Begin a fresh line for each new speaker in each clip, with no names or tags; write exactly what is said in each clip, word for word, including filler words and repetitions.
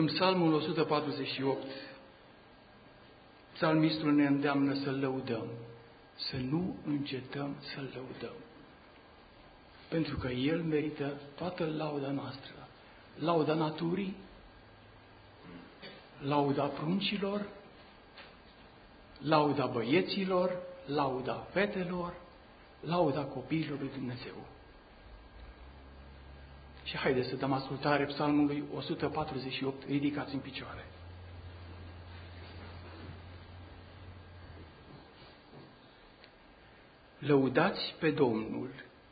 În Psalmul o sută patruzeci și opt, psalmistul ne îndeamnă să-L lăudăm, să nu încetăm să-L lăudăm, pentru că El merită toată lauda noastră, lauda naturii, lauda pruncilor, lauda băieților, lauda fetelor, lauda copiilor lui Dumnezeu. Și haideți să dăm ascultare Psalmului o sută patruzeci și opt, ridicați în picioare. Lăudați pe Domnul,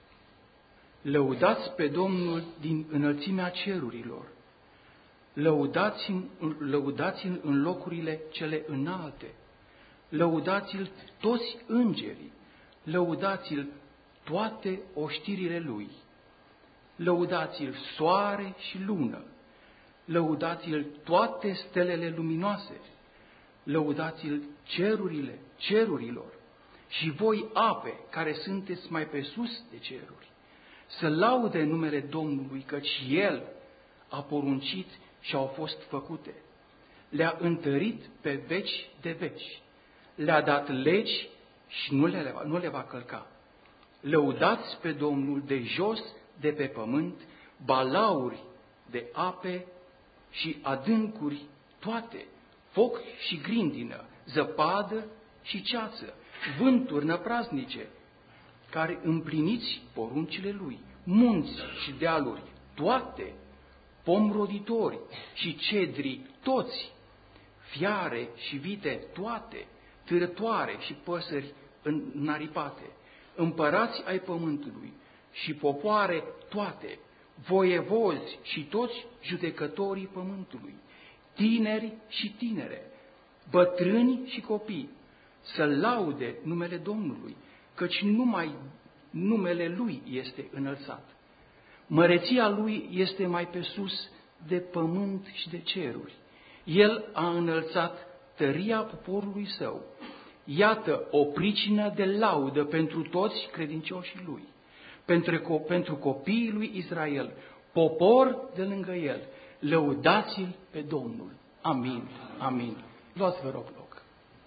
lăudați pe Domnul din înălțimea cerurilor, lăudați-l, lăudați-l în locurile cele înalte, lăudați-l toți îngerii, lăudați-l toate oștirile lui, lăudați-l soare și lună, lăudați-l toate stelele luminoase, lăudați-l cerurile cerurilor și voi ape care sunteți mai pe sus de ceruri, să laude numele Domnului, căci El a poruncit și au fost făcute, le-a întărit pe veci de veci, le-a dat legi și nu le, nu le va călca. Lăudați pe Domnul de jos de pe pământ, balauri de ape și adâncuri toate, foc și grindină, zăpadă și ceață, vânturi năpraznice, care împliniți poruncile Lui, munți și dealuri, toate, pom roditori și cedri toți, fiare și vite toate, târătoare și păsări înaripate, împărați ai pământului și popoare toate, voievozi și toți judecătorii pământului, tineri și tinere, bătrâni și copii, să laude numele Domnului, căci numai numele Lui este înălțat. Măreția Lui este mai pe sus de pământ și de ceruri. El a înălțat tăria poporului Său. Iată o pricină de laudă pentru toți credincioșii Lui, pentru, pentru copiii lui Israel, popor de lângă El. Lăudați-L pe Domnul. Amin. Amin. Luați, vă rog, loc.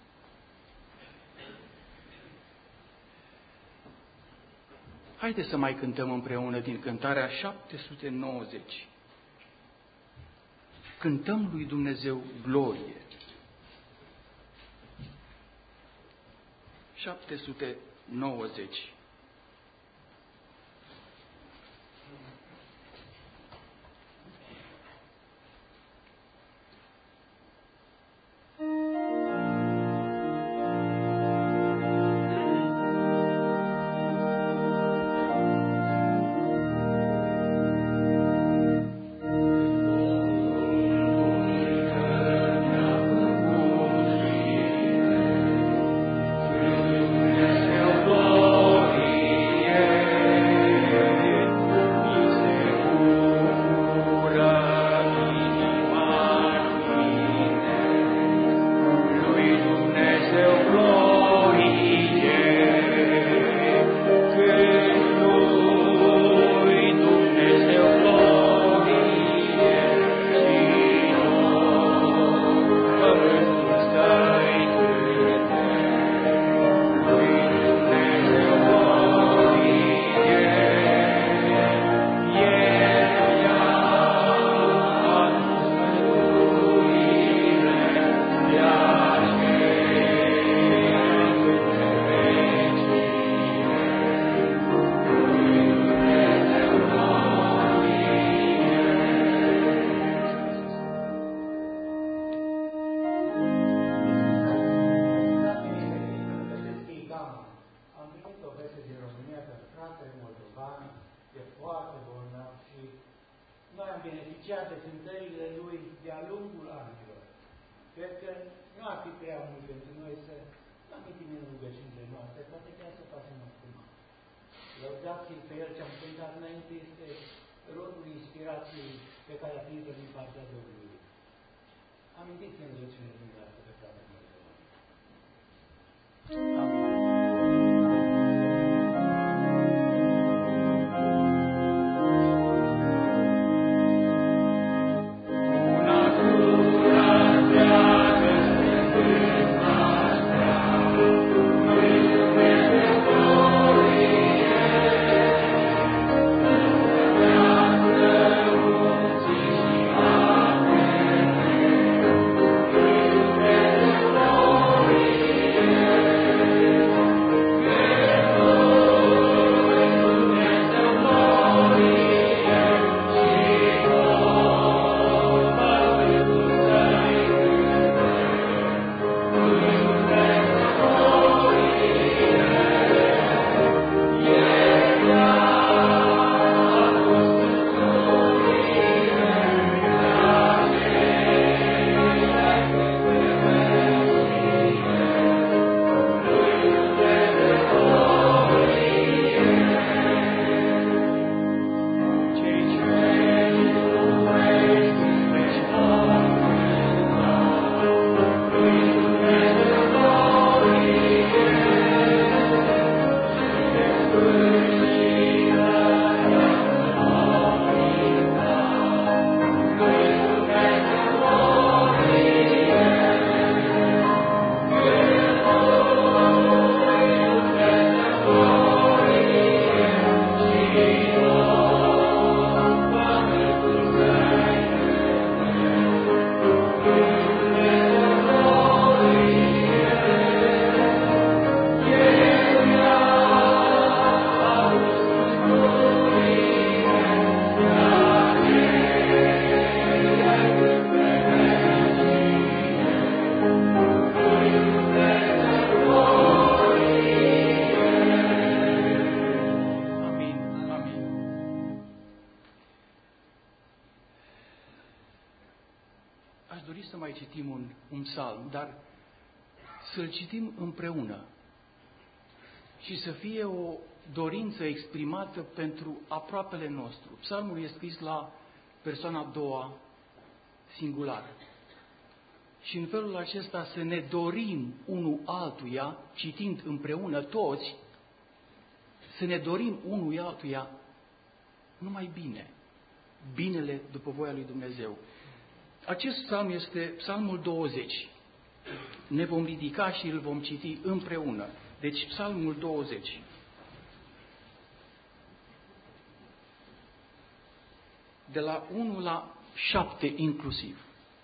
Haideți să mai cântăm împreună din cântarea șapte sute nouăzeci. Cântăm lui Dumnezeu glorie. șapte sute nouăzeci.
beneficiat de cântările lui de-a lungul anilor. Cred că nu ar fi prea mult pentru noi să amintim în rugăciunile noastre, poate chiar să facem acum. Lăudați-l pe el ce am cântat înainte, este rodul inspirației pe care a primit-o din partea Domnului. Amintiți în rugăciunile dumneavoastră pe fratele meu. Amin. Una
dori să mai citim un, un psalm, dar să-l citim împreună și să fie o dorință exprimată pentru aproapele nostru. Psalmul este scris la persoana a doua, singular. Și în felul acesta să ne dorim unul altuia, citind împreună toți, să ne dorim unul altuia numai bine, binele după voia lui Dumnezeu. Acest psalm este psalmul douăzeci. Ne vom ridica și îl vom citi împreună. Deci psalmul douăzeci. De la unu la șapte inclusiv.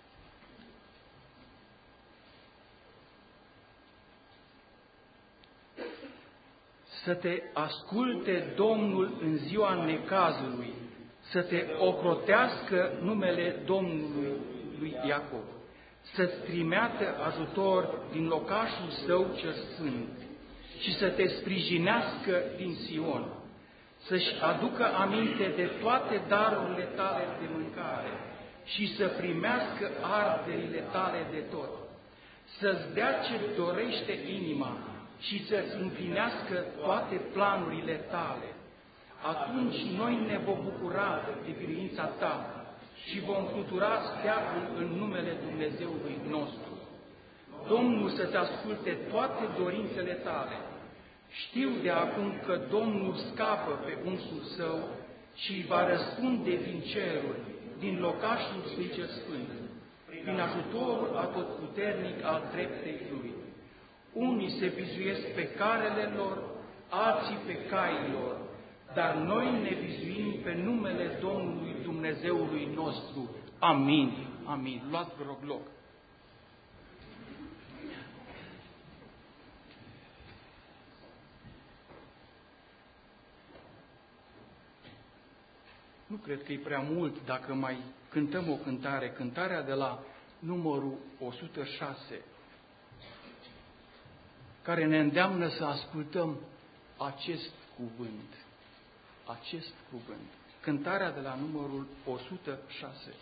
Să te asculte Domnul în ziua necazului, să te ocrotească numele Domnului lui Iacov, să-ți trimeată ajutor din locașul său cel sfânt și să te sprijinească din Sion, să-și aducă aminte de toate darurile tale de mâncare și să primească arderile tale de tot, să-ți dea ce dorește inima și să-ți împlinească toate planurile tale. Atunci noi ne vom bucura de biruința ta și vom flutura steagul în numele Dumnezeului nostru. Domnul să-ți asculte toate dorințele tale. Știu de acum că Domnul scapă pe unsul său și îi va răspunde din ceruri, din locașul său cel sfânt, prin ajutorul atotputernic al dreptei lui. Unii se bizuiesc pe carele lor, alții pe caii lor, dar noi ne bizuim pe numele Domnului Dumnezeului nostru. Amin. Amin. Luați, vă rog, loc. Nu cred că e prea mult dacă mai cântăm o cântare, cântarea de la numărul o sută șase, care ne îndeamnă să ascultăm acest cuvânt. Acest cuvânt. Cântarea de la numărul o sută șase.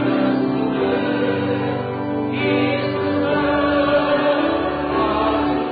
Is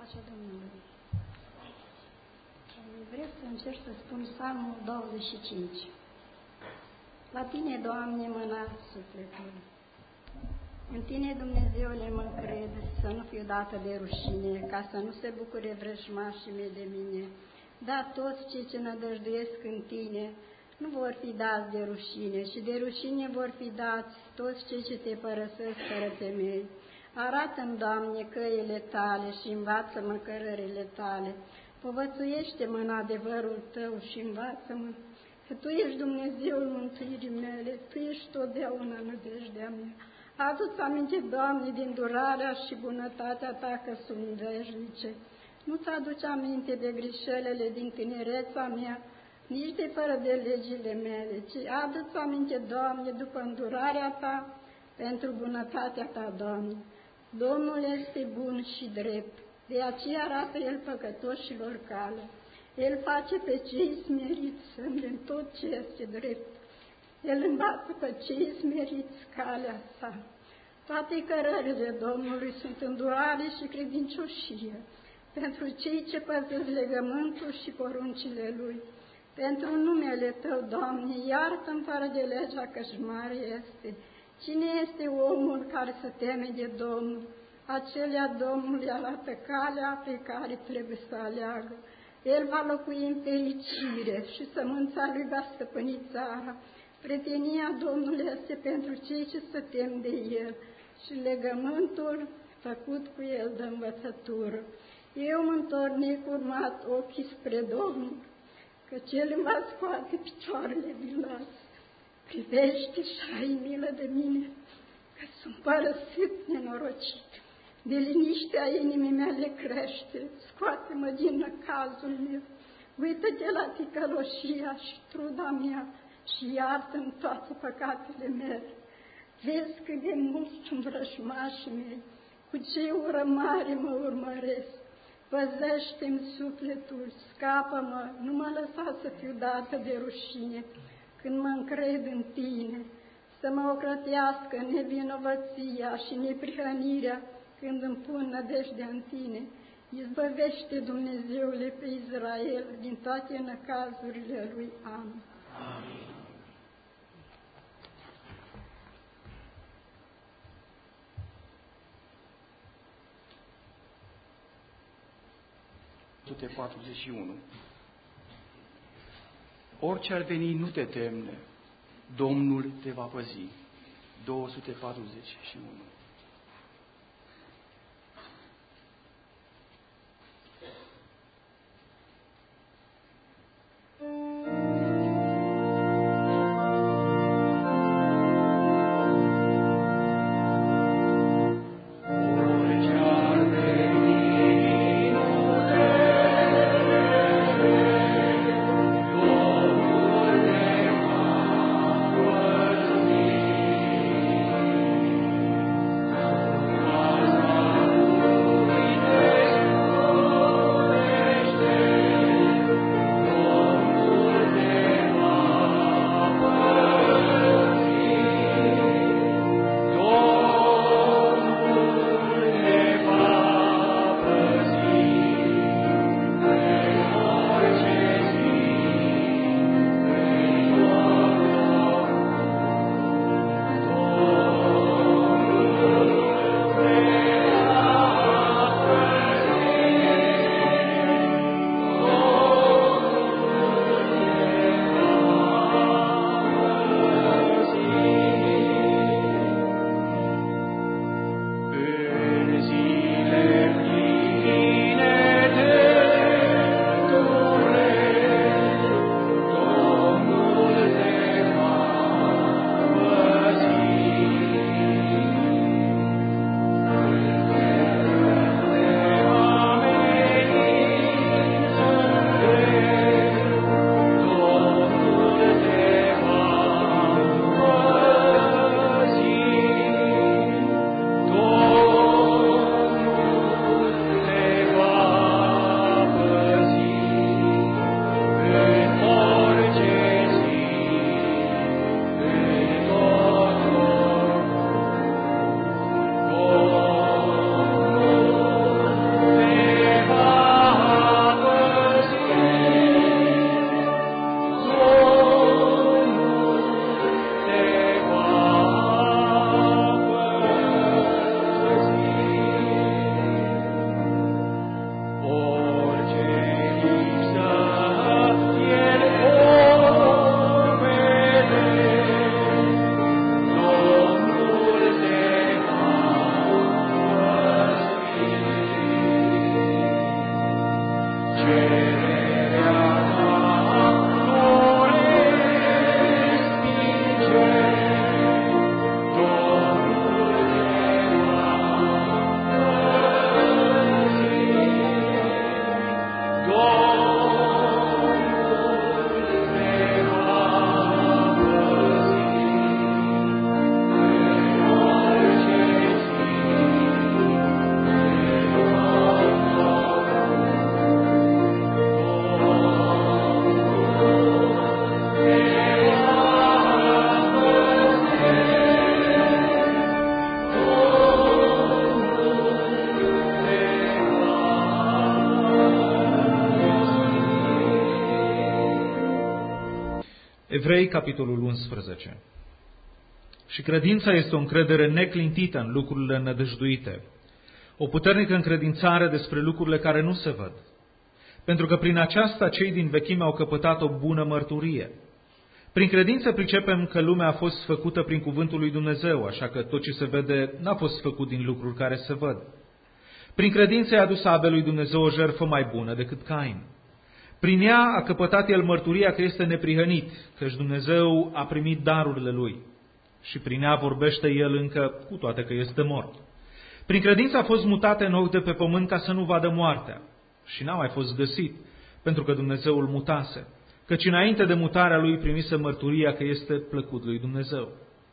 pacea Domnului. Vreau să încerc să spun Psalmul douăzeci și cinci. La Tine, Doamne, mâna sufletului. În Tine, Dumnezeule, mă încred, să nu fiu dată de rușine, ca să nu se bucure vrăjmașii mei de mine. Da, toți cei ce nădăjduiesc în Tine nu vor fi dați de rușine, și de rușine vor fi dați toți cei ce Te părăsesc fără temei. Arată-mi, Doamne, căile Tale și învață-mă cărările Tale. Povățuiește-mă în adevărul Tău și învață-mă că Tu ești Dumnezeul mântuirii mele, Tu ești totdeauna nădejdea mea. Adu-ți aminte, Doamne, din durarea și bunătatea Ta că sunt veșnice. Nu-ți aduci aminte de greșelile din tinereța mea, nici de fără de legile mele, ci adu-ți aminte, Doamne, după îndurarea Ta, pentru bunătatea Ta, Doamne. Domnul este bun și drept, de aceea arată El păcătoșilor cale. El face pe cei smeriți să îndrepte tot ce este drept. El învață pe cei smeriți calea Sa. Toate cărările Domnului sunt îndurare și credincioșie pentru cei ce păzesc legământul și poruncile Lui. Pentru numele Tău, Doamne, iartă-mi fără de legea căci mare este. Cine este omul care se teme de Domnul? Acelea Domnului arată calea pe care trebuie să aleagă. El va locui în fericire și sămânța Lui va stăpâni țara. Prietenia Domnului este pentru cei ce se tem de El și legământul făcut cu El de învățătură. Eu mă întorc necurmat ochii spre Domnul, căci El îmi va scoate picioarele din las. Privește și ai milă de mine, că sunt părăsit nenorocit. De liniștea inimii mele crește, scoate-mă din năcazul meu. Uită-te la ticăloșia și truda mea și iartă-mi toate păcatele mele. Vezi cât de mult sunt vrăjmașii mei, cu ce ură mare mă urmăresc. Păzește-mi sufletul, scapă-mă, nu mă lăsa să fiu dată de rușine când mă încred în Tine, să mă ocrotească nevinovăția și neprihănirea când îmi pun nădejdea în Tine. Izbăvește, Dumnezeule, pe Israel din toate năcazurile lui. Amin. Amin.
două sute patruzeci și unu. Orice ar veni, nu te temne, Domnul te va păzi. două sute patruzeci și unu.
Evrei, capitolul unsprezece. Și credința este o încredere neclintită în lucrurile nădăjduite, o puternică încredințare despre lucrurile care nu se văd, pentru că prin aceasta cei din vechime au căpătat o bună mărturie. Prin credință pricepem că lumea a fost făcută prin cuvântul lui Dumnezeu, așa că tot ce se vede n-a fost făcut din lucruri care se văd. Prin credință i-a adus Abel lui Dumnezeu o jertfă mai bună decât Cain. Prin ea a căpătat el mărturia că este neprihănit, căci Dumnezeu a primit darurile lui. Și prin ea vorbește el încă, cu toate că este mort. Prin credință a fost mutat Enoch de pe pământ ca să nu vadă moartea. Și n-a mai fost găsit, pentru că Dumnezeu îl mutase. Căci înainte de mutarea lui primise mărturia că este plăcut lui Dumnezeu.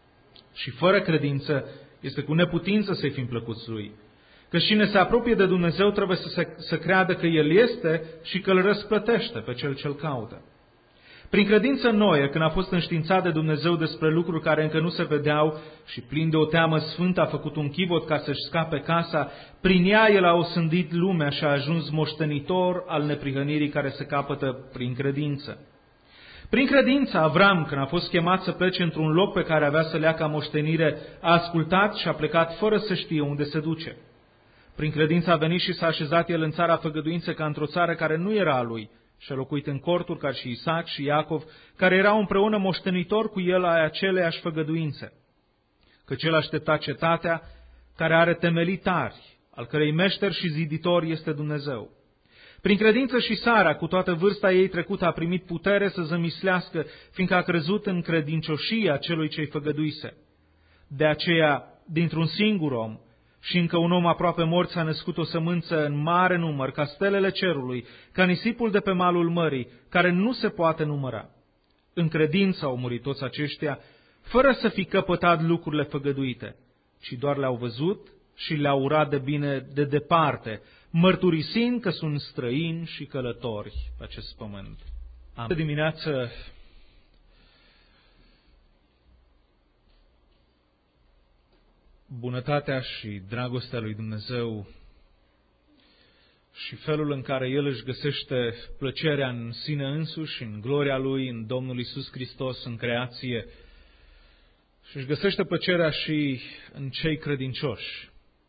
Și fără credință este cu neputință să-i fim plăcuți lui. Că cine se apropie de Dumnezeu trebuie să, se, să creadă că El este și că îl răsplătește pe cel ce-l caută. Prin credință Noe, când a fost înștiințat de Dumnezeu despre lucruri care încă nu se vedeau și plin de o teamă sfântă a făcut un chivot ca să-și scape casa, prin ea el a osândit lumea și a ajuns moștenitor al neprihănirii care se capătă prin credință. Prin credință Avram, când a fost chemat să plece într-un loc pe care avea să le ia ca moștenire, a ascultat și a plecat fără să știe unde se duce. Prin credință a venit și s-a așezat el în țara făgăduință ca într-o țară care nu era a lui și a locuit în corturi ca și Isaac și Iacov, care erau împreună moștenitori cu el ai aceleiași făgăduințe. Căci el aștepta cetatea care are temelii tari, al cărei meșter și ziditor este Dumnezeu. Prin credință și Sara, cu toată vârsta ei trecută, a primit putere să zămislească, fiindcă a crezut în credincioșia celui ce-i făgăduise. De aceea, dintr-un singur om, și încă un om aproape mort s-a născut o sămânță în mare număr, ca stelele cerului, ca nisipul de pe malul mării, care nu se poate număra. În credință au murit toți aceștia, fără să fi căpătat lucrurile făgăduite, ci doar le-au văzut și le-au urat de bine de departe, mărturisind că sunt străini și călători pe acest pământ. Amin. Dimineață bunătatea și dragostea lui Dumnezeu și felul în care El își găsește plăcerea în sine însuși, în gloria Lui, în Domnul Iisus Hristos, în creație, și își găsește plăcerea și în cei credincioși.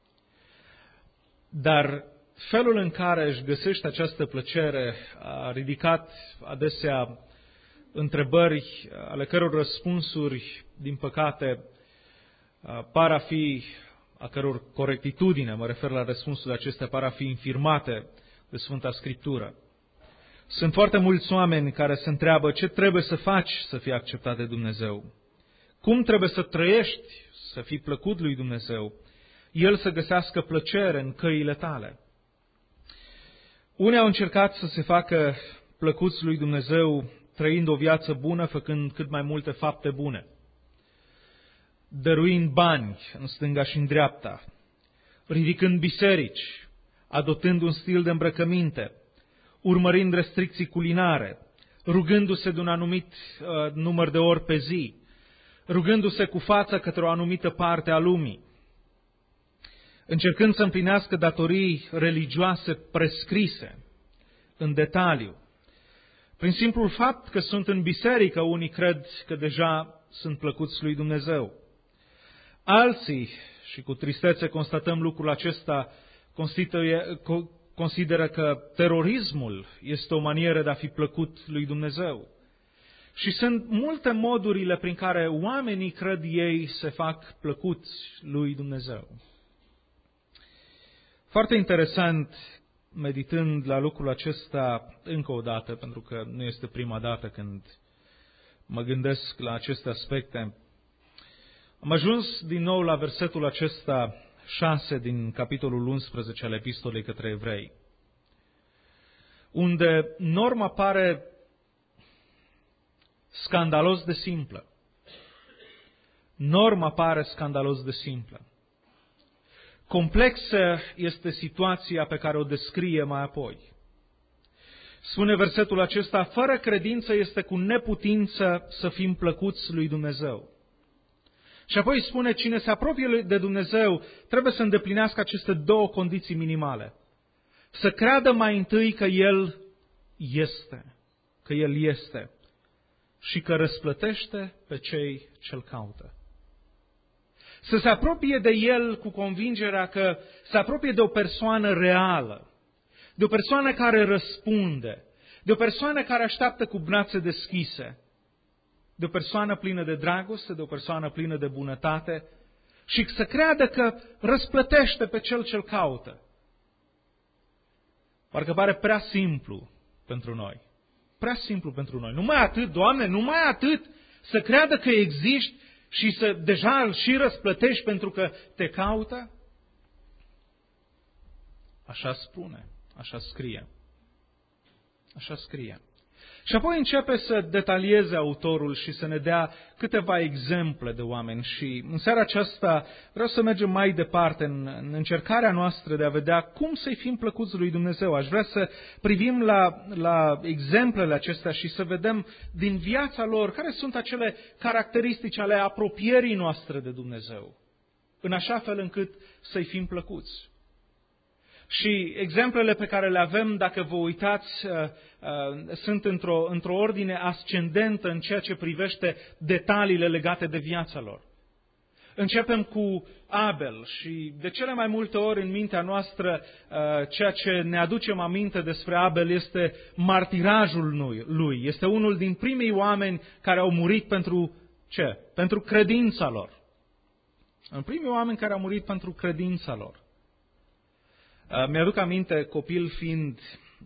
Dar felul în care își găsește această plăcere a ridicat adesea întrebări ale căror răspunsuri, din păcate, par a fi, a căror corectitudine, mă refer la răspunsurile acestea, par a fi infirmate de Sfânta Scriptură. Sunt foarte mulți oameni care se întreabă ce trebuie să faci să fii acceptat de Dumnezeu, cum trebuie să trăiești să fii plăcut lui Dumnezeu, El să găsească plăcere în căile tale. Unii au încercat să se facă plăcuți lui Dumnezeu trăind o viață bună, făcând cât mai multe fapte bune, dăruind bani în stânga și în dreapta, ridicând biserici, adoptând un stil de îmbrăcăminte, urmărind restricții culinare, rugându-se de un anumit uh, număr de ori pe zi, rugându-se cu fața către o anumită parte a lumii, încercând să împlinească datorii religioase prescrise în detaliu. Prin simplul fapt că sunt în biserică, unii cred că deja sunt plăcuți lui Dumnezeu. Alții, și cu tristețe constatăm lucrul acesta, consideră că terorismul este o manieră de a fi plăcut lui Dumnezeu. Și sunt multe modurile prin care oamenii, cred ei, se fac plăcuți lui Dumnezeu. Foarte interesant, meditând la lucrul acesta încă o dată, pentru că nu este prima dată când mă gândesc la aceste aspecte, am ajuns din nou la versetul acesta șase din capitolul unsprezece al Epistolei către Evrei, unde norma pare scandalos de simplă. Norma pare scandalos de simplă. Complexă este situația pe care o descrie mai apoi. Spune versetul acesta, fără credință este cu neputință să fim plăcuți lui Dumnezeu. Și apoi spune, cine se apropie de Dumnezeu trebuie să îndeplinească aceste două condiții minimale. Să creadă mai întâi că El este, că El este. și că răsplătește pe cei ce-L caută. Să se apropie de El cu convingerea că se apropie de o persoană reală, de o persoană care răspunde, de o persoană care așteaptă cu brațe deschise, de o persoană plină de dragoste, de o persoană plină de bunătate și să creadă că răsplătește pe cel ce-L caută. Parcă pare prea simplu pentru noi. Prea simplu pentru noi. Numai atât, Doamne, numai atât să creadă că existi și să deja îl și răsplătești pentru că te caută? Așa spune, așa scrie. Așa scrie. Și apoi începe să detalieze autorul și să ne dea câteva exemple de oameni. Și în seara aceasta vreau să mergem mai departe în, în încercarea noastră de a vedea cum să-i fim plăcuți lui Dumnezeu. Aș vrea să privim la, la exemplele acestea și să vedem din viața lor care sunt acele caracteristici ale apropierii noastre de Dumnezeu, în așa fel încât să-i fim plăcuți. Și exemplele pe care le avem, dacă vă uitați, sunt într-o, într-o ordine ascendentă în ceea ce privește detaliile legate de viața lor. Începem cu Abel și de cele mai multe ori în mintea noastră ceea ce ne aducem aminte despre Abel este martirajul lui. Este unul din primii oameni care au murit pentru ce? Pentru credința lor. În primii oameni care au murit pentru credința lor. Mi-aduc aminte, copil fiind,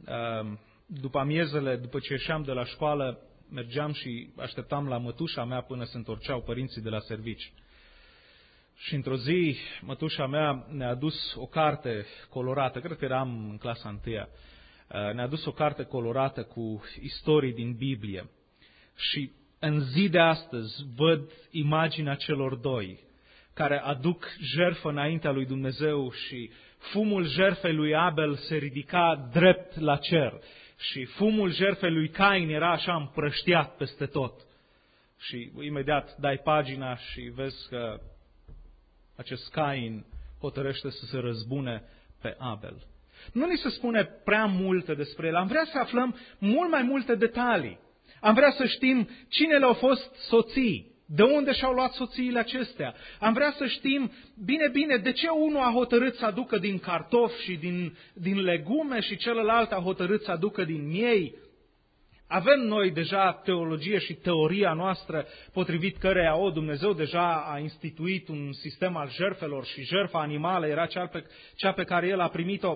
după amiezele, după ce ieșeam de la școală, mergeam și așteptam la mătușa mea până se întorceau părinții de la servici. Și într-o zi, mătușa mea ne-a adus o carte colorată, cred că eram în clasa întâia, ne-a adus o carte colorată cu istorii din Biblie. Și în zi de astăzi văd imaginea celor doi care aduc jertfă înaintea lui Dumnezeu și fumul jertfei lui Abel se ridica drept la cer și fumul jertfei lui Cain era așa împrăștiat peste tot. Și imediat dai pagina și vezi că acest Cain hotărăște să se răzbune pe Abel. Nu ni se spune prea multe despre el. Am vrea să aflăm mult mai multe detalii. Am vrea să știm cine le-au fost soții. De unde și-au luat soțiile acestea? Am vrea să știm bine, bine, de ce unul a hotărât să aducă din cartofi și din, din legume și celălalt a hotărât să aducă din miei? Avem noi deja teologie și teoria noastră potrivit căreia, o, Dumnezeu deja a instituit un sistem al jertfelor și jertfa animală era cea pe, cea pe care El a primit-o.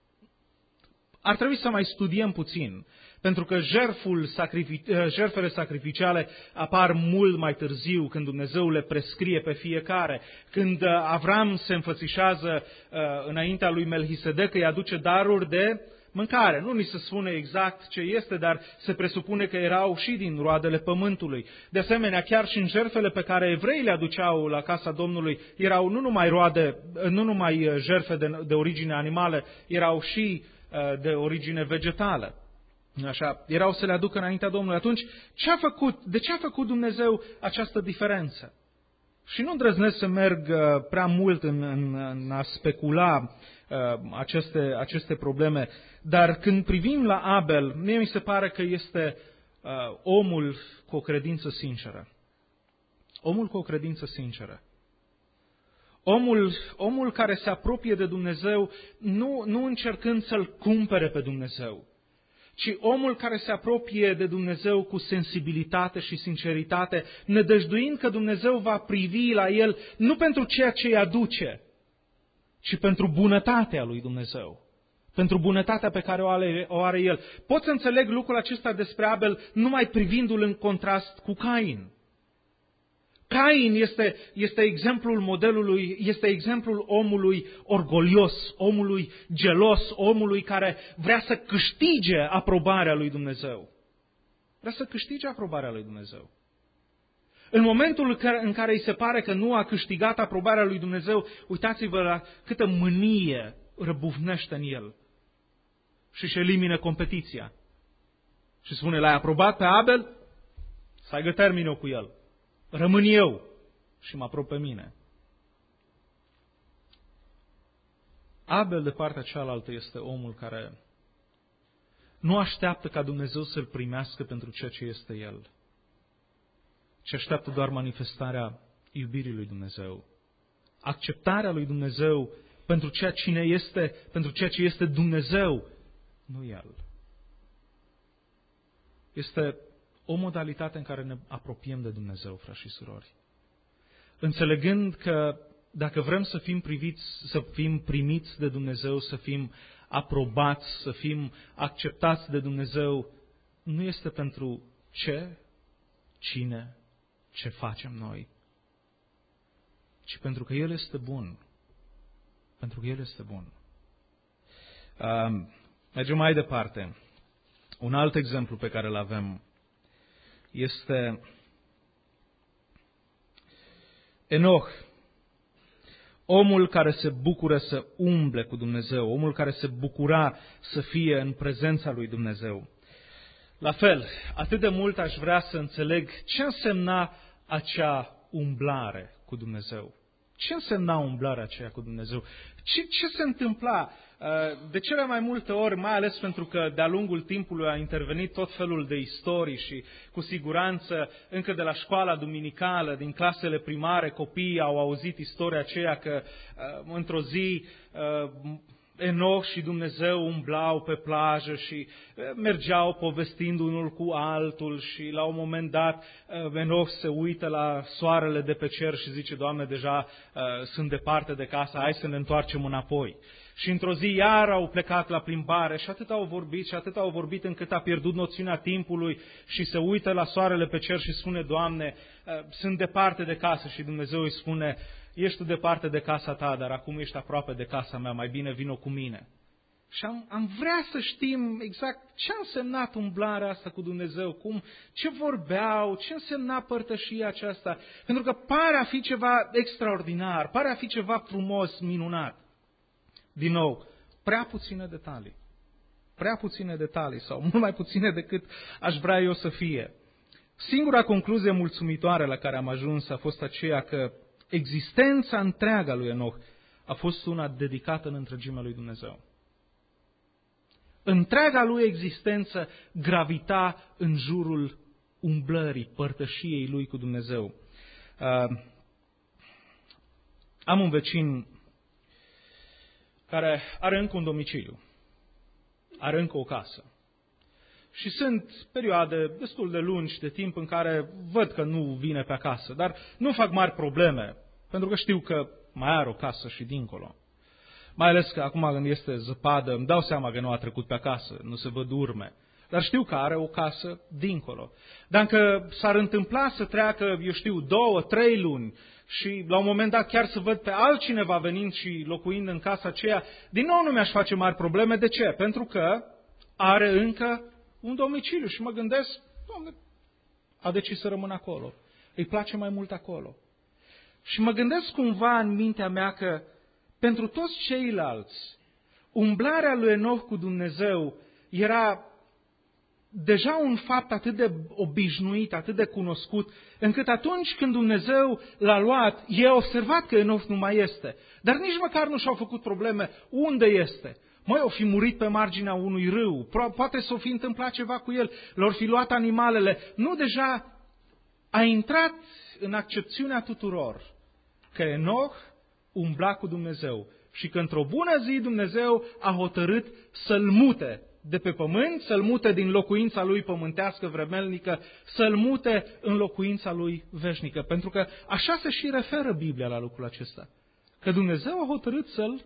Ar trebui să mai studiem puțin. Pentru că jertful, jertfele sacrificiale apar mult mai târziu, când Dumnezeu le prescrie pe fiecare. Când Avram se înfățișează înaintea lui Melchisedec, îi aduce daruri de mâncare. Nu ni se spune exact ce este, dar se presupune că erau și din roadele pământului. De asemenea, chiar și în jertfele pe care evreii le aduceau la casa Domnului, erau nu numai roade, nu numai jertfe de, de origine animală, erau și de origine vegetală. Așa, erau să le aducă înaintea Domnului. Atunci, ce a făcut? De ce a făcut Dumnezeu această diferență? Și nu îndrăznesc să merg uh, prea mult în, în, în a specula uh, aceste, aceste probleme, dar când privim la Abel, mie mi se pare că este uh, omul cu o credință sinceră. Omul cu o credință sinceră. Omul, omul care se apropie de Dumnezeu, nu, nu încercând să-L cumpere pe Dumnezeu, ci omul care se apropie de Dumnezeu cu sensibilitate și sinceritate, nădăjduind că Dumnezeu va privi la el nu pentru ceea ce îi aduce, ci pentru bunătatea lui Dumnezeu, pentru bunătatea pe care o are, o are el. Pot să înțeleg lucrul acesta despre Abel numai privindu-l în contrast cu Cain. Cain este, este exemplul modelului, este exemplul omului orgolios, omului gelos, omului care vrea să câștige aprobarea lui Dumnezeu. Vrea să câștige aprobarea lui Dumnezeu. În momentul în care îi se pare că nu a câștigat aprobarea lui Dumnezeu, uitați-vă la câtă mânie răbufnește în el și își elimină competiția. Și spune, l-ai aprobat pe Abel? Să aibă terminul cu el. Rămân eu și mă aprob pe mine. Abel, de partea cealaltă, este omul care nu așteaptă ca Dumnezeu să-l primească pentru ceea ce este el, și așteaptă doar manifestarea iubirii lui Dumnezeu. Acceptarea lui Dumnezeu pentru ceea cine este, pentru ceea ce este Dumnezeu, nu El. Este o modalitate în care ne apropiem de Dumnezeu, frați și surori. Înțelegând că dacă vrem să fim priviți, să fim primiți de Dumnezeu, să fim aprobați, să fim acceptați de Dumnezeu, nu este pentru ce, cine, ce facem noi, ci pentru că El este bun. Pentru că El este bun. Uh, mergem mai departe. Un alt exemplu pe care îl avem este Enoch, omul care se bucură să umble cu Dumnezeu, omul care se bucura să fie în prezența lui Dumnezeu. La fel, atât de mult aș vrea să înțeleg ce însemna acea umblare cu Dumnezeu. Ce însemna umblarea aceea cu Dumnezeu? Ce, ce se întâmpla? De cele mai multe ori, mai ales pentru că de-a lungul timpului a intervenit tot felul de istorii și cu siguranță încă de la școala duminicală, din clasele primare, copiii au auzit istoria aceea că într-o zi Enoch și Dumnezeu umblau pe plajă și mergeau povestind unul cu altul și la un moment dat Enoch se uită la soarele de pe cer și zice: Doamne, deja uh, sunt departe de casă, hai să ne întoarcem înapoi. Și într-o zi iar au plecat la plimbare și atât au vorbit și atât au vorbit încât a pierdut noțiunea timpului și se uită la soarele pe cer și spune: Doamne, uh, sunt departe de casă. Și Dumnezeu îi spune: ești tu departe de casa ta, dar acum ești aproape de casa mea, mai bine vino cu mine. Și am, am vrea să știm exact ce a însemnat umblarea asta cu Dumnezeu, cum, ce vorbeau, ce însemna părtășia aceasta, pentru că pare a fi ceva extraordinar, pare a fi ceva frumos, minunat. Din nou, prea puține detalii, prea puține detalii sau mult mai puține decât aș vrea eu să fie. Singura concluzie mulțumitoare la care am ajuns a fost aceea că existența întreagă a lui Enoch a fost una dedicată în întregimea lui Dumnezeu. Întreaga lui existență gravita în jurul umblării, părtășiei lui cu Dumnezeu. Uh, am un vecin care are încă un domiciliu, are încă o casă. Și sunt perioade destul de lungi de timp în care văd că nu vine pe acasă, dar nu fac mari probleme, pentru că știu că mai are o casă și dincolo. Mai ales că acum când este zăpadă, îmi dau seama că nu a trecut pe acasă, nu se văd urme. Dar știu că are o casă dincolo. Dacă s-ar întâmpla să treacă, eu știu, două, trei luni și la un moment dat chiar să văd pe altcineva venind și locuind în casa aceea, din nou nu mi-aș face mari probleme. De ce? Pentru că are încă un domiciliu și mă gândesc: Doamne, a decis să rămână acolo. Îi place mai mult acolo. Și mă gândesc cumva în mintea mea că pentru toți ceilalți, umblarea lui Enoch cu Dumnezeu era deja un fapt atât de obișnuit, atât de cunoscut, încât atunci când Dumnezeu l-a luat, ei au observat că Enoch nu mai este. Dar nici măcar nu și-au făcut probleme unde este. Măi, o fi murit pe marginea unui râu, poate s-o fi întâmplat ceva cu el, l-or fi luat animalele. Nu, deja a intrat în accepțiunea tuturor că Enoch umbla cu Dumnezeu și că într-o bună zi Dumnezeu a hotărât să-l mute de pe pământ, să-l mute din locuința lui pământească vremelnică, să-l mute în locuința lui veșnică. Pentru că așa se și referă Biblia la lucrul acesta, că Dumnezeu a hotărât să-l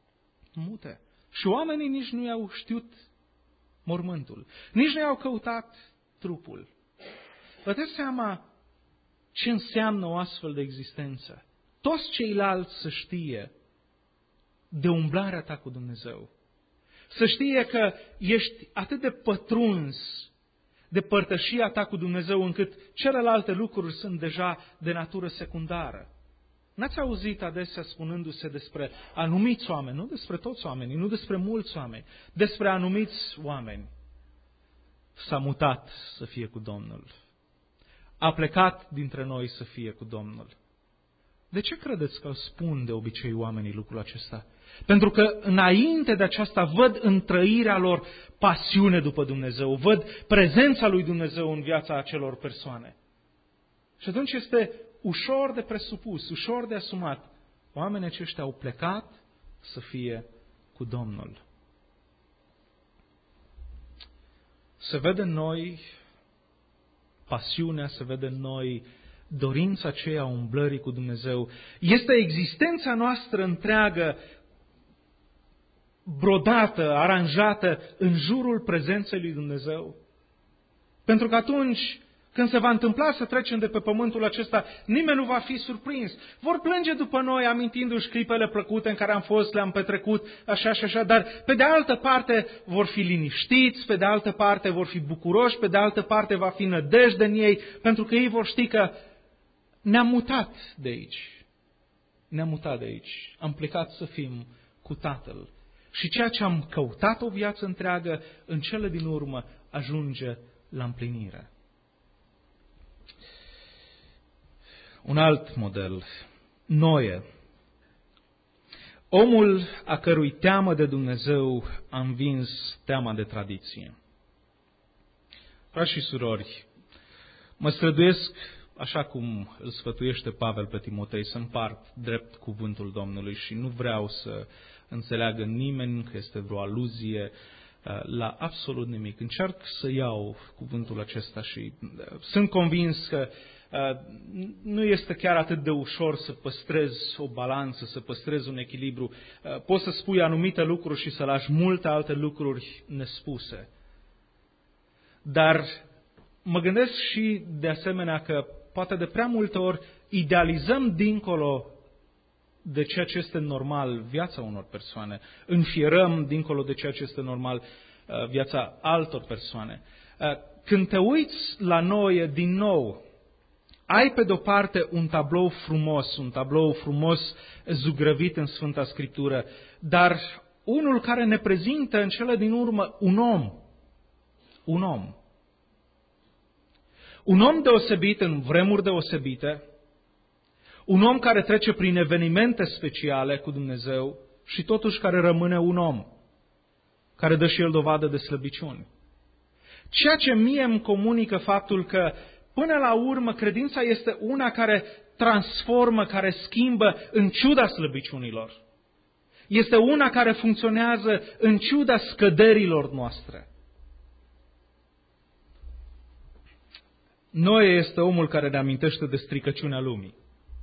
mute. Și oamenii nici nu i-au știut mormântul, nici nu i-au căutat trupul. Vă dați seama ce înseamnă o astfel de existență? Toți ceilalți să știe de umblarea ta cu Dumnezeu. Să știe că ești atât de pătruns de părtășia ta cu Dumnezeu, încât celelalte lucruri sunt deja de natură secundară. N-ați auzit adesea spunându-se despre anumiți oameni, nu despre toți oamenii, nu despre mulți oameni, despre anumiți oameni: s-a mutat să fie cu Domnul, a plecat dintre noi să fie cu Domnul. De ce credeți că spun de obicei oamenii lucrul acesta? Pentru că înainte de aceasta văd în trăirea lor pasiune după Dumnezeu, văd prezența lui Dumnezeu în viața acelor persoane. Și atunci este ușor de presupus, ușor de asumat. Oamenii aceștia au plecat să fie cu Domnul. Se vede în noi pasiunea, se vede în noi dorința aceea a umblării cu Dumnezeu. Este existența noastră întreagă, brodată, aranjată în jurul prezenței lui Dumnezeu. Pentru că atunci când se va întâmpla să trecem de pe pământul acesta, nimeni nu va fi surprins. Vor plânge după noi, amintindu-și clipele plăcute în care am fost, le-am petrecut, așa și așa, dar pe de altă parte vor fi liniștiți, pe de altă parte vor fi bucuroși, pe de altă parte va fi nădejde în ei, pentru că ei vor ști că ne-am mutat de aici. Ne-am mutat de aici. Am plecat să fim cu Tatăl. Și ceea ce am căutat o viață întreagă, în cele din urmă, ajunge la împlinire. Un alt model, Noe. Omul a cărui teamă de Dumnezeu a învins teama de tradiție. Frați și surori, mă străduiesc, așa cum îl sfătuiește Pavel pe Timotei, să împart drept cuvântul Domnului și nu vreau să înțeleagă nimeni că este vreo aluzie la absolut nimic. Încerc să iau cuvântul acesta și sunt convins că nu este chiar atât de ușor să păstrezi o balanță, să păstrezi un echilibru. Poți să spui anumite lucruri și să lași multe alte lucruri nespuse. Dar mă gândesc și de asemenea că poate de prea multe ori idealizăm dincolo de ceea ce este normal viața unor persoane. Înfierăm dincolo de ceea ce este normal viața altor persoane. Când te uiți la noi din nou, ai pe de-o parte un tablou frumos, un tablou frumos zugrăvit în Sfânta Scriptură, dar unul care ne prezintă în cele din urmă un om. Un om. Un om deosebit în vremuri deosebite, un om care trece prin evenimente speciale cu Dumnezeu și totuși care rămâne un om, care dă și el dovadă de slăbiciuni. Ceea ce mie îmi comunică faptul că până la urmă credința este una care transformă, care schimbă în ciuda slăbiciunilor. Este una care funcționează în ciuda scăderilor noastre. Noe este omul care ne amintește de stricăciunea lumii.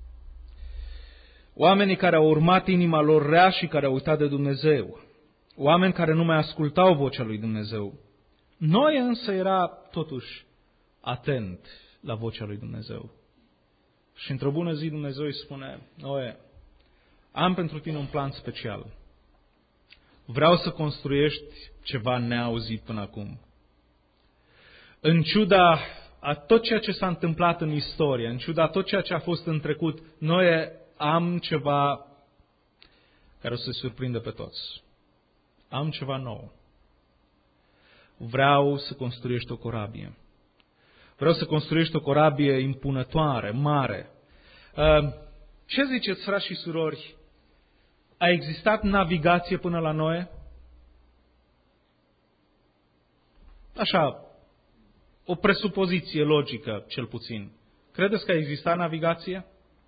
Oamenii care au urmat inima lor rea și care au uitat de Dumnezeu. Oameni care nu mai ascultau vocea lui Dumnezeu. Noe însă era totuși atent la vocea lui Dumnezeu. Și într-o bună zi Dumnezeu îi spune: Noe, am pentru tine un plan special. Vreau să construiești ceva neauzit până acum. În ciuda a tot ceea ce s-a întâmplat în istorie, în ciuda tot ceea ce a fost în trecut, Noe, am ceva care o să surprindă pe toți. Am ceva nou. Vreau să construiești o corabie. Vreau să construiești o corabie impunătoare, mare. Ce ziceți, frați și surori? A existat navigație până la Noe? Așa, o presupoziție logică, cel puțin. Credeți că a existat navigație?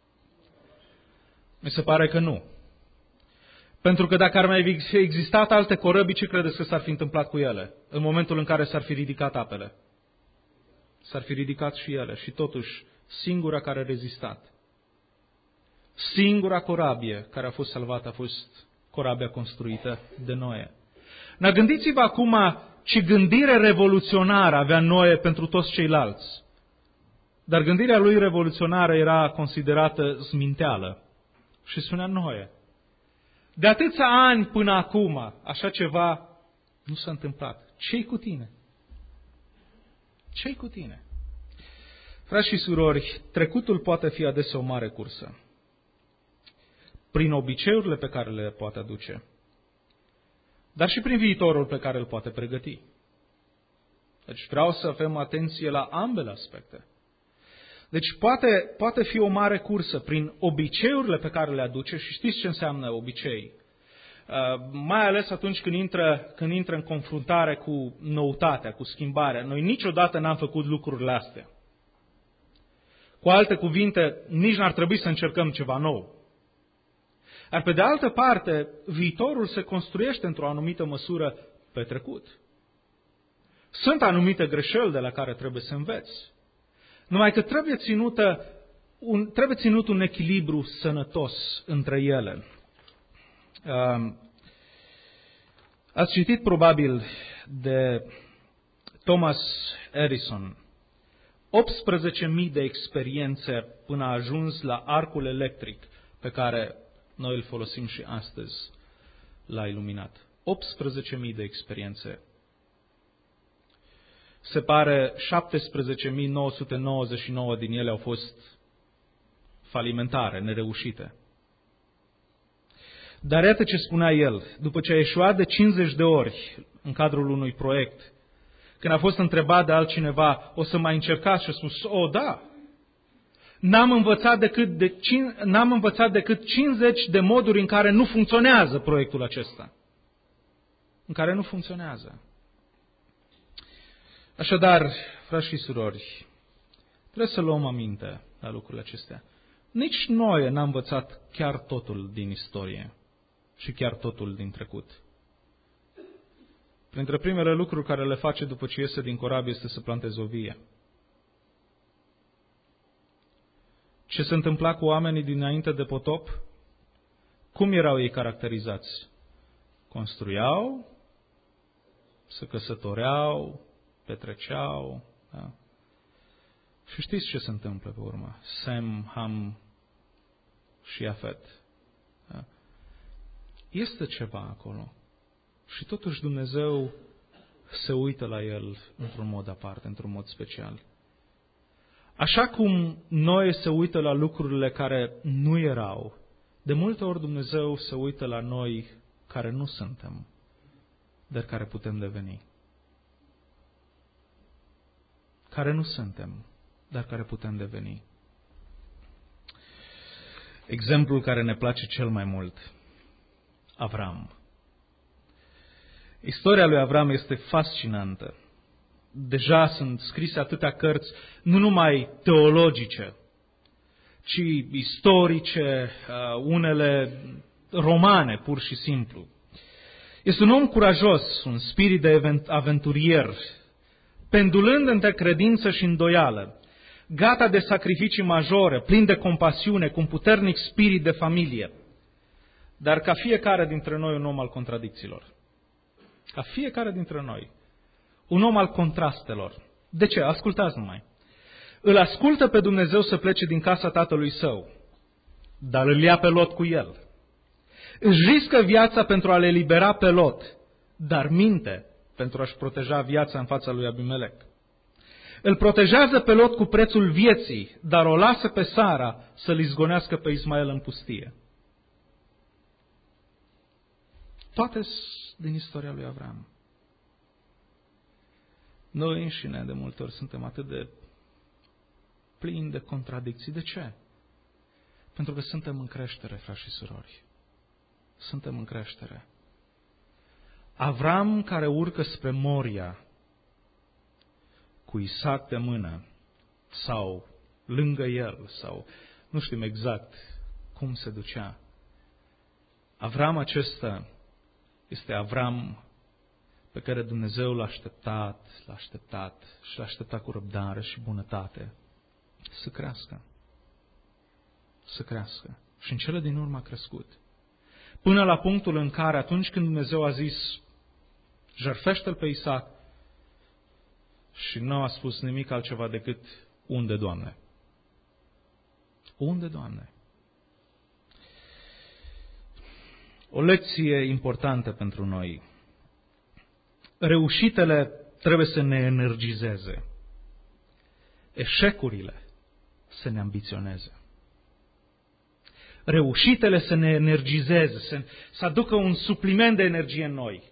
Mi se pare că nu. Pentru că dacă ar mai fi existat alte corăbii, ce credeți că s-ar fi întâmplat cu ele? În momentul în care s-ar fi ridicat apele. S-ar fi ridicat și ele. Și totuși, singura care a rezistat, singura corabie care a fost salvată a fost corabia construită de Noe. Dar gândiți-vă acum ce gândire revoluționară avea Noe pentru toți ceilalți. Dar gândirea lui revoluționară era considerată zminteală. Și spunea: Noe, de atâția ani până acum, așa ceva nu s-a întâmplat. Ce-i cu tine? Ce-i cu tine? Frați și surori, trecutul poate fi adesea o mare cursă. Prin obiceiurile pe care le poate aduce, dar și prin viitorul pe care îl poate pregăti. Deci vreau să avem atenție la ambele aspecte. Deci poate, poate fi o mare cursă prin obiceiurile pe care le aduce și știți ce înseamnă obicei. Uh, mai ales atunci când intră, când intră în confruntare cu noutatea, cu schimbarea. Noi niciodată n-am făcut lucrurile astea. Cu alte cuvinte, nici n-ar trebui să încercăm ceva nou. Dar pe de altă parte, viitorul se construiește într-o anumită măsură pe trecut. Sunt anumite greșeli de la care trebuie să înveți. Numai că trebuie, ținută, un, trebuie ținut un echilibru sănătos între ele. Uh, ați citit probabil de Thomas Edison. optsprezece mii de experiențe până a ajuns la arcul electric pe care noi îl folosim și astăzi la iluminat. optsprezece mii de experiențe. Se pare șaptesprezece mii nouă sute nouăzeci și nouă din ele au fost falimentare, nereușite. Dar iată ce spunea el, după ce a eșuat de cincizeci de ori în cadrul unui proiect, când a fost întrebat de altcineva, o să mai încercați? Și a spus, o, da, n-am învățat decât, de, n-am învățat decât cincizeci de moduri în care nu funcționează proiectul acesta. În care nu funcționează. Așadar, frați și surori, trebuie să luăm aminte la lucrurile acestea. Nici noi n-am învățat chiar totul din istorie și chiar totul din trecut. Printre primele lucruri care le face după ce iese din corabie este să planteze o vie. Ce se întâmpla cu oamenii dinainte de potop? Cum erau ei caracterizați? Construiau, se căsătoreau, petreceau. Da? Și știți ce se întâmplă pe urmă? Sem, Ham și Iafet. Da? Este ceva acolo. Și totuși Dumnezeu se uită la el într-un mod aparte, într-un mod special. Așa cum Noe se uită la lucrurile care nu erau, de multe ori Dumnezeu se uită la noi care nu suntem, dar care putem deveni. Care nu suntem, dar care putem deveni. Exemplul care ne place cel mai mult, Avram. Istoria lui Avram este fascinantă. Deja sunt scrise atâtea cărți, nu numai teologice, ci istorice, unele romane, pur și simplu. Este un om curajos, un spirit de aventurier, pendulând între credință și îndoială, gata de sacrificii majore, plin de compasiune, cu un puternic spirit de familie, dar ca fiecare dintre noi un om al contradicțiilor. Ca fiecare dintre noi. Un om al contrastelor. De ce? Ascultați numai. Îl ascultă pe Dumnezeu să plece din casa tatălui său, dar îl ia pe Lot cu el. Își riscă viața pentru a-l elibera pe Lot, dar minte pentru a-și proteja viața în fața lui Abimelec. Îl protejează pe Lot cu prețul vieții, dar o lasă pe Sara să-l izgonească pe Ismael în pustie. Toate din istoria lui Avram. Noi înșine de multe ori suntem atât de plini de contradicții. De ce? Pentru că suntem în creștere, frați și surori. Suntem în creștere. Avram care urcă spre Moria cu Isaac de mână sau lângă el sau nu știm exact cum se ducea. Avram acesta este Avram pe care Dumnezeu l-a așteptat, l-a așteptat și l-a așteptat cu răbdare și bunătate să crească. Să crească. Și în cele din urmă a crescut. Până la punctul în care atunci când Dumnezeu a zis jertfește-l pe Isaac și nu a spus nimic altceva decât unde, Doamne? Unde, Doamne? O lecție importantă pentru noi. Reușitele trebuie să ne energizeze. Eșecurile să ne ambiționeze. Reușitele să ne energizeze, să, să aducă un supliment de energie în noi.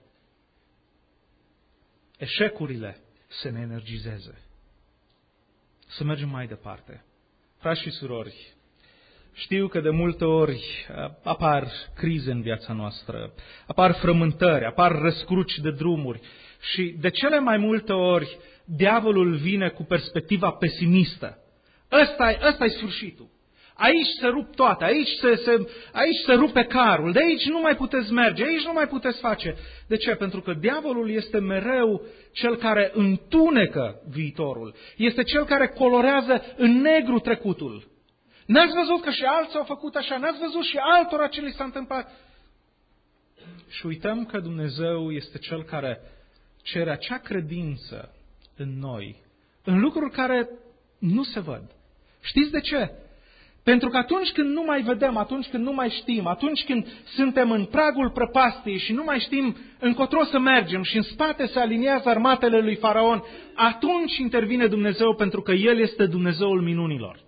Eșecurile să ne energizeze. Să mergem mai departe. Frați și surori, știu că de multe ori apar crize în viața noastră, apar frământări, apar răscruci de drumuri și de cele mai multe ori diavolul vine cu perspectiva pesimistă. Ăsta, ăsta e sfârșitul. Aici se rup toate, aici se, se, aici se rupe carul, de aici nu mai puteți merge, aici nu mai puteți face. De ce? Pentru că diavolul este mereu cel care întunecă viitorul. Este cel care colorează în negru trecutul. N-ați văzut că și alții au făcut așa, n-ați văzut și altora ce li s-a întâmplat. Și uităm că Dumnezeu este cel care cere acea credință în noi, în lucruri care nu se văd. Știți de ce? Pentru că atunci când nu mai vedem, atunci când nu mai știm, atunci când suntem în pragul prăpastiei și nu mai știm încotro să mergem și în spate se aliniază armatele lui Faraon, atunci intervine Dumnezeu, pentru că El este Dumnezeul minunilor.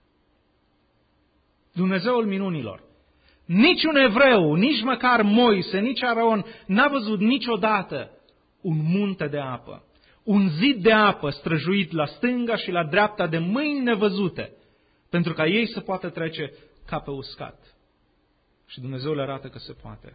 Dumnezeul minunilor. Niciun evreu, nici măcar Moise, nici Araon n-a văzut niciodată un munte de apă, un zid de apă străjuit la stânga și la dreapta de mâini nevăzute, pentru ca ei să poată trece ca pe uscat. Și Dumnezeu le arată că se poate.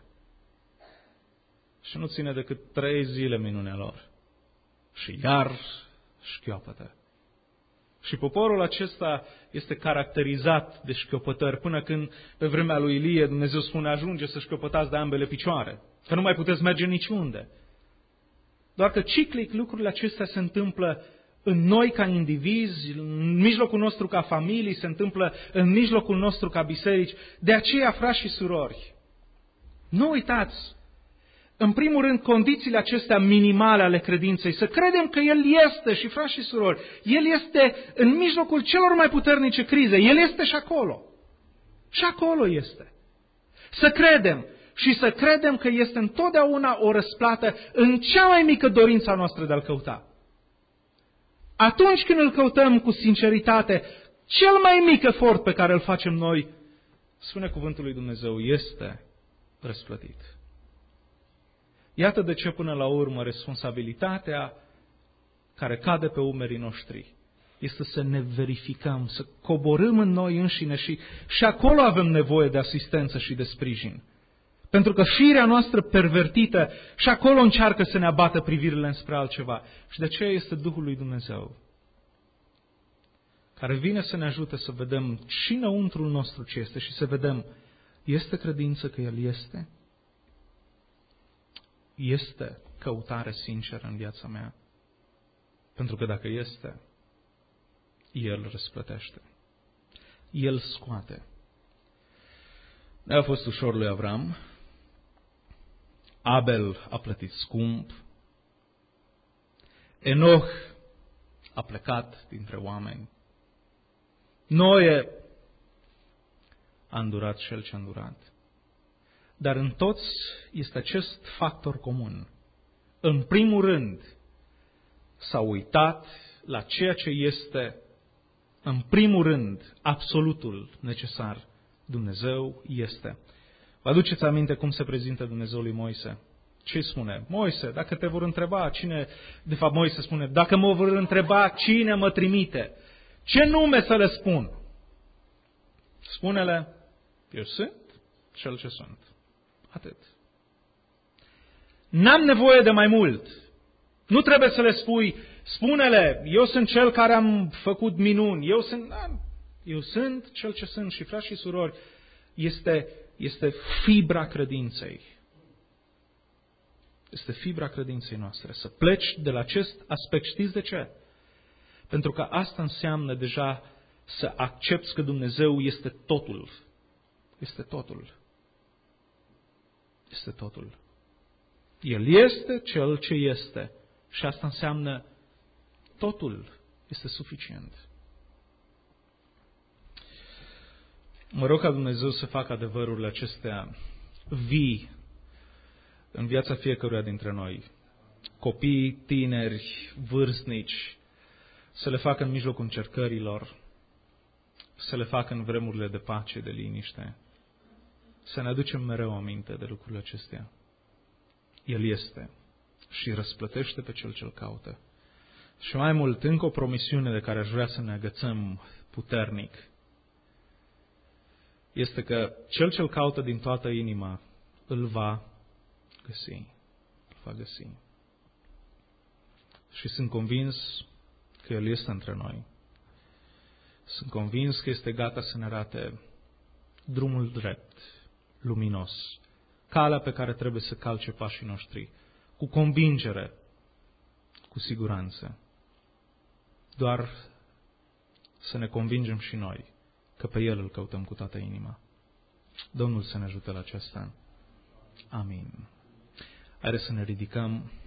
Și nu ține decât trei zile minunea lor. Și iar șchiopătă. Și poporul acesta este caracterizat de șchiopătări, până când, pe vremea lui Ilie, Dumnezeu spune, ajunge să șchiopătați de ambele picioare, că nu mai puteți merge niciunde. Doar că ciclic lucrurile acestea se întâmplă în noi ca indivizi, în mijlocul nostru ca familii, se întâmplă în mijlocul nostru ca biserici. De aceea, frați și surori, nu uitați, în primul rând, condițiile acestea minimale ale credinței, să credem că El este, și frați și surori, El este în mijlocul celor mai puternice crize, El este și acolo. Și acolo este. Să credem și să credem că este întotdeauna o răsplată în cea mai mică dorință a noastră de a-L căuta. Atunci când îl căutăm cu sinceritate, cel mai mic efort pe care îl facem noi, spune cuvântul lui Dumnezeu, este răsplătit. Iată de ce până la urmă responsabilitatea care cade pe umerii noștri este să ne verificăm, să coborâm în noi înșine și, și acolo avem nevoie de asistență și de sprijin. Pentru că firea noastră pervertită și acolo încearcă să ne abată privirile înspre altceva. Și de aceea este Duhul lui Dumnezeu, care vine să ne ajute să vedem și înăuntrul nostru ce este și să vedem, este credință că El este? Este căutare sinceră în viața mea? Pentru că dacă este, El răsplătește. El scoate. Nu a fost ușor lui Avram. Abel a plătit scump. Enoch a plecat dintre oameni. Noe a îndurat cel ce a îndurat. Dar în toți este acest factor comun. În primul rând, s-au uitat la ceea ce este, în primul rând, absolutul necesar. Dumnezeu este. Vă aduceți aminte cum se prezintă Dumnezeu lui Moise? Ce spune? Moise, dacă te vor întreba cine, de fapt Moise spune, dacă mă vor întreba cine mă trimite, ce nume să le spun? Spune-le, eu sunt cel ce sunt. Atât. N-am nevoie de mai mult. Nu trebuie să le spui, spune-le, eu sunt cel care am făcut minuni, eu sunt, eu sunt cel ce sunt. Și frați și surori, este, este fibra credinței. Este fibra credinței noastre. Să pleci de la acest aspect. Știți de ce? Pentru că asta înseamnă deja să accepți că Dumnezeu este totul. Este totul. Este totul. El este cel ce este. Și asta înseamnă totul este suficient. Mă rog ca Dumnezeu să facă adevărurile acestea vii în viața fiecăruia dintre noi. Copii, tineri, vârstnici, să le facă în mijlocul încercărilor, să le facă în vremurile de pace, de liniște. Să ne aducem mereu aminte de lucrurile acestea. El este și răsplătește pe cel ce-L caută. Și mai mult, încă o promisiune de care aș vrea să ne agățăm puternic, este că cel ce-L caută din toată inima îl va găsi. Îl va găsi. Și sunt convins că El este între noi. Sunt convins că este gata să ne arate drumul drept, luminos, calea pe care trebuie să calce pașii noștri, cu convingere, cu siguranță. Doar să ne convingem și noi că pe El îl căutăm cu toată inima. Domnul să ne ajute la acesta. Amin. Haideți să ne ridicăm.